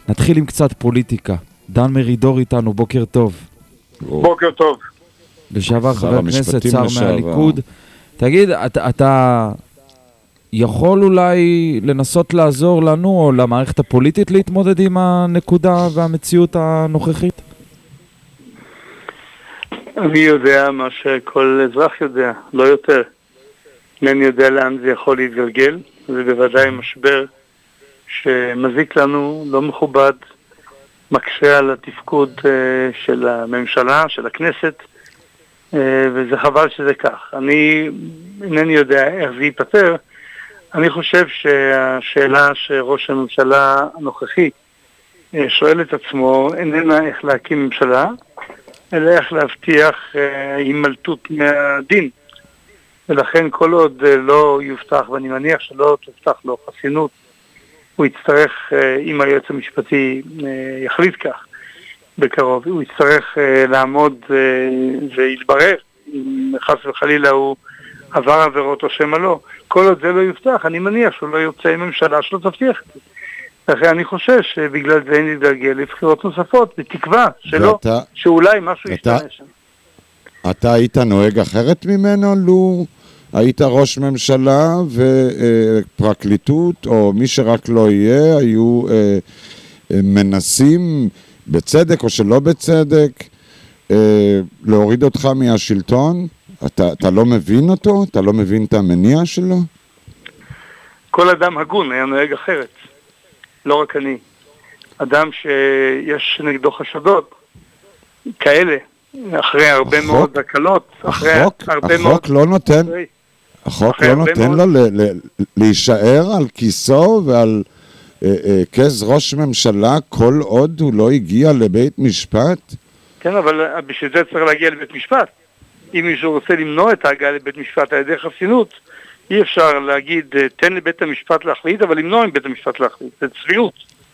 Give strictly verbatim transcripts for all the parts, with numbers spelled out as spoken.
נתחיל עם קצת פוליטיקה. דן מרידור איתנו, בוקר טוב. בוקר טוב. לשעבר חבר הכנסת, שר מהליכוד. תגיד, אתה, אתה יכול אולי לנסות לעזור לנו או למערכת הפוליטית להתמודד עם הנקודה והמציאות הנוכחית? אני יודע מה שכל אזרח יודע, לא יותר. אני יודע לאן זה יכול להתגלגל. זה בוודאי משבר שמזיק לנו, לא מכובד, מקשה על התפקוד uh, של הממשלה, של הכנסת, uh, וזה חבל שזה כך. אני אינני יודע איך זה ייפטר. אני חושב שהשאלה שראש הממשלה הנוכחי uh, שואל את עצמו איננה איך להקים ממשלה, אלא איך להבטיח uh, הימלטות מהדין. ולכן כל עוד uh, לא יובטח, ואני מניח שלא תובטח לו חסינות, הוא יצטרך, אם היועץ המשפטי יחליט כך בקרוב, הוא יצטרך לעמוד ויתברר אם חס וחלילה הוא עבר עבירות או שמה לא. כל עוד זה לא יובטח, אני מניח שהוא לא יוצא עם ממשלה שלא תבטיח. לכן אני חושב שבגלל זה אין להתגלגל לבחירות נוספות, בתקווה שלא, ואתה, שאולי משהו ישתנה שם. אתה היית נוהג אחרת ממנו, לו היית ראש ממשלה ופרקליטות, או מי שרק לא יהיה, היו אה, אה, מנסים בצדק או שלא בצדק אה, להוריד אותך מהשלטון? אתה, אתה לא מבין אותו? אתה לא מבין את המניע שלו? כל אדם הגון היה נוהג אחרת, לא רק אני. אדם שיש נגדו חשדות כאלה, אחרי הרבה החוק, מאוד הקלות, אחרי החוק, הרבה החוק מאוד... לא נותן... אחרי... החוק לא נותן לו להישאר על כיסו ועל כס ראש ממשלה כל עוד הוא לא הגיע לבית משפט? כן, אבל בשביל זה צריך להגיע לבית משפט. אם מישהו רוצה למנוע את ההגעה לבית משפט על ידי חסינות, אי אפשר להגיד, תן לבית המשפט להחליט, אבל למנוע מבית המשפט להחליט. זה צביעות.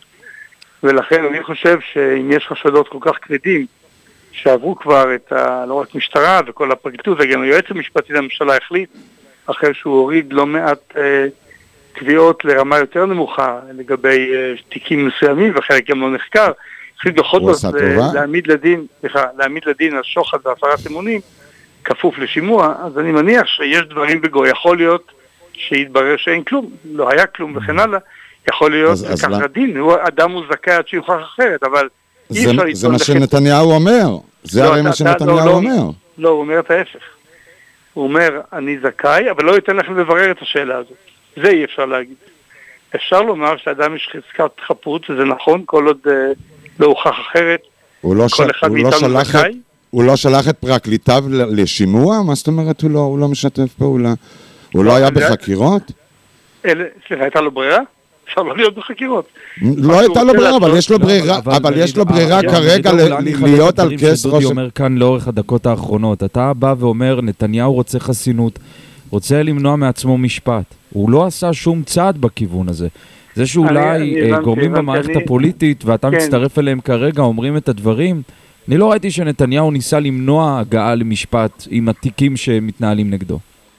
ולכן אני חושב שאם יש חשדות כל כך כבדים, שעברו כבר את ה... לא רק משטרה וכל הפרקליטות, וגם היועץ המשפטי לממשלה החליט, אחרי שהוא הוריד לא מעט אה, קביעות לרמה יותר נמוכה לגבי אה, תיקים מסוימים, וחלק גם לא נחקר, החליט בכל זאת אה, להעמיד לדין, סליחה, להעמיד לדין על שוחד והפרת אמונים, כפוף לשימוע. אז אני מניח שיש דברים בגו, יכול להיות שיתברר שאין כלום, לא היה כלום וכן הלאה, יכול להיות שכך הדין, הוא אדם הוא זכאי עד שיוכח אחרת, אבל אי אפשר... זה מה שנתניהו אומר, זה הרי מה שנתניהו אומר. לא, הוא אומר את ההפך. הוא אומר, אני זכאי, אבל לא ייתן לכם לברר את השאלה הזאת. זה אי אפשר להגיד. אפשר לומר שאדם יש חזקת חפות, וזה נכון, כל עוד אה, לא הוכח אחרת, כל לא אחד ש... מאיתנו לא זכאי. את, הוא לא שלח את פרקליטיו לשימוע? מה זאת אומרת? הוא לא, הוא לא משתף פעולה. הוא לא, לא היה בחקירות? אל... סליחה, הייתה לו ברירה? אפשר לא להיות בחקירות. לא הייתה לו ברירה, אבל יש לו ברירה, אבל יש לו ברירה כרגע להיות על כס ראש... דודי אומר כאן לאורך הדקות האחרונות, אתה בא ואומר, נתניהו רוצה חסינות, רוצה למנוע מעצמו משפט. הוא לא עשה שום צעד בכיוון הזה. זה שאולי גורמים במערכת הפוליטית, ואתה מצטרף אליהם כרגע, אומרים את הדברים, אני לא ראיתי שנתניהו ניסה למנוע הגעה למשפט עם התיקים שמתנהלים נגדו.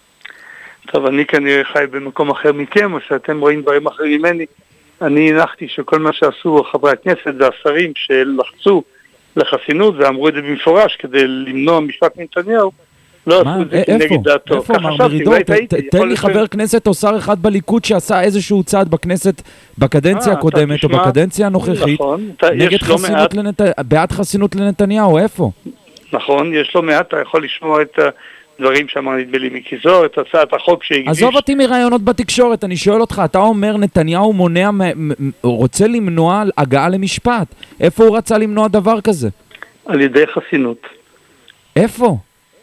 טוב, אני כנראה חי במקום אחר מכם, או שאתם רואים דברים אחרים ממני. אני הנחתי שכל מה שעשו חברי הכנסת והשרים שלחצו לחסינות ואמרו את זה במפורש כדי למנוע משפט מנתניהו, לא עשו את זה כנגד דעתו. איפה, מר מרידור? תן לי חבר כנסת או שר אחד בליכוד שעשה איזשהו צעד בכנסת בקדנציה הקודמת או בקדנציה הנוכחית נגד חסינות לנתניהו, בעד חסינות לנתניהו, איפה? נכון, יש לו מעט, אתה יכול לשמוע את דברים שאמר נדמה לי מיקי זוהר, את הצעת החוק שהגיש. עזוב אותי מרעיונות בתקשורת, אני שואל אותך, אתה אומר נתניהו מונע, רוצה למנוע הגעה למשפט. איפה הוא רצה למנוע דבר כזה? על ידי חסינות. איפה?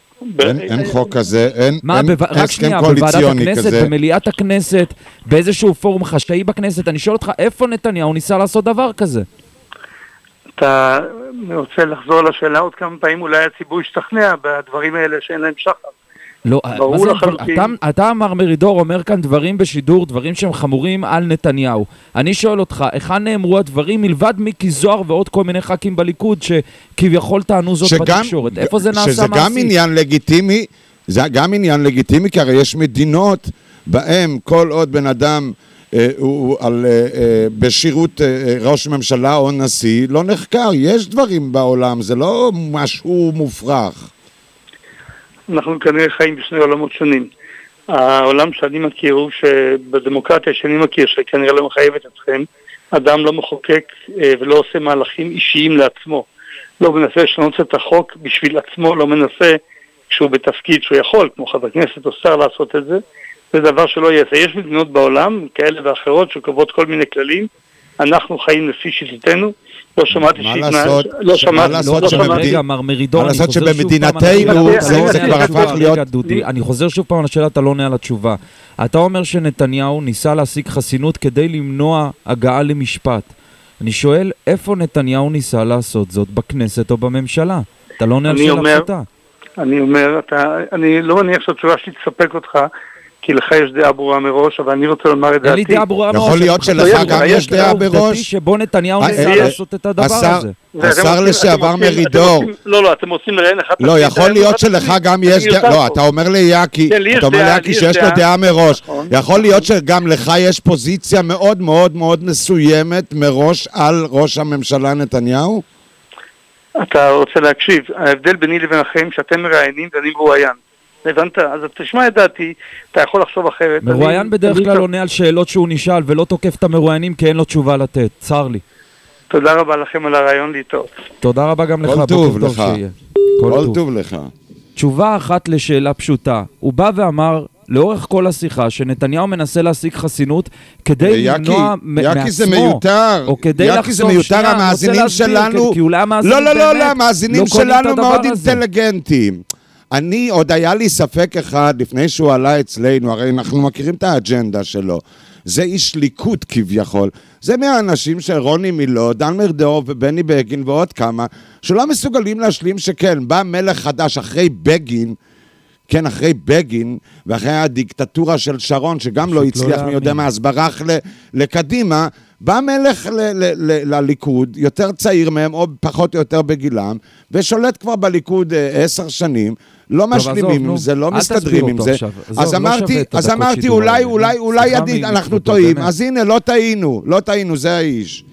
אין חוק כזה, אין הסכם קואליציוני כזה. במליאת הכנסת, באיזשהו פורום חשאי בכנסת, אני שואל אותך, איפה נתניהו ניסה לעשות דבר כזה? אתה רוצה לחזור לשאלה עוד כמה פעמים, אולי הציבור ישתכנע בדברים האלה שאין להם שחר. לא, אתה, אתה מר מרידור אומר כאן דברים בשידור, דברים שהם חמורים על נתניהו. אני שואל אותך, היכן נאמרו הדברים מלבד מיקי זוהר ועוד כל מיני ח"כים בליכוד שכביכול טענו זאת שגם, בתקשורת? איפה זה נעשה שזה מעשית? גם עניין לגיטימי, זה גם עניין לגיטימי, כי הרי יש מדינות בהם כל עוד בן אדם הוא על, בשירות ראש ממשלה או נשיא, לא נחקר. יש דברים בעולם, זה לא משהו מופרך. אנחנו כנראה חיים בשני עולמות שונים. העולם שאני מכיר הוא שבדמוקרטיה שאני מכיר, שכנראה לא מחייבת אתכם, אדם לא מחוקק ולא עושה מהלכים אישיים לעצמו. לא מנסה לשנות את החוק בשביל עצמו, לא מנסה כשהוא בתפקיד שהוא יכול, כמו חבר כנסת או שר, לעשות את זה. זה דבר שלא יעשה. יש מדינות בעולם, כאלה ואחרות, שקובעות כל מיני כללים. אנחנו חיים לפי שיטתנו. לא שמעתי שהתנהל... לא שמעתי... מה לעשות שבמדינתנו זה כבר הפך להיות... אני חוזר שוב פעם לשאלה, אתה לא עונה על התשובה. אתה אומר שנתניהו ניסה להשיג חסינות כדי למנוע הגעה למשפט. אני שואל, איפה נתניהו ניסה לעשות זאת, בכנסת או בממשלה? אתה לא עונה על שאלה פשוטה. אני אומר, אני לא מניח שהתשובה שלי תספק אותך, כי לך יש דעה ברורה מראש, אבל אני רוצה לומר את דעתי. יכול להיות שלך גם יש דעה בראש. שבו נתניהו ניסה לעשות את הדבר הזה. השר לשעבר מרידור. לא, לא, אתם רוצים לראיין אחד... לא, יכול להיות שלך גם יש דעה... לא, אתה אומר ליאקי, אתה אומר ליאקי שיש לו דעה מראש. יכול להיות שגם לך יש פוזיציה מאוד מאוד מאוד מסוימת מראש על ראש הממשלה נתניהו? אתה רוצה להקשיב. ההבדל ביני לבינכם שאתם מראיינים ואני מרואיין. הבנת? אז תשמע את דעתי, אתה יכול לחשוב אחרת. מרואיין בדרך כלל עונה על שאלות שהוא נשאל ולא תוקף את המרואיינים כי אין לו תשובה לתת, צר לי. תודה רבה לכם על הרעיון להתאות. תודה רבה גם לך. כל טוב לך. כל טוב לך. תשובה אחת לשאלה פשוטה. הוא בא ואמר לאורך כל השיחה שנתניהו מנסה להשיג חסינות כדי למנוע מעצמו. יאקי זה מיותר. או כדי יאקי זה מיותר, המאזינים שלנו... לא, לא, לא, המאזינים שלנו מאוד אינטליגנטים. אני, עוד היה לי ספק אחד לפני שהוא עלה אצלנו, הרי אנחנו מכירים את האג'נדה שלו. זה איש ליכוד כביכול. זה מהאנשים של רוני מילו, דן מרדור ובני בגין ועוד כמה, שלא מסוגלים להשלים שכן, בא מלך חדש אחרי בגין, כן, אחרי בגין, ואחרי הדיקטטורה של שרון, שגם לא הצליח מי יודע מה, אז ברח לקדימה, בא מלך לליכוד, יותר צעיר מהם, או פחות או יותר בגילם, ושולט כבר בליכוד עשר שנים, לא משלימים עם זה, לא מסתדרים עם זה. אז אמרתי, אז אמרתי, אולי, אולי, אולי, אנחנו טועים. אז הנה, לא טעינו, לא טעינו, זה האיש.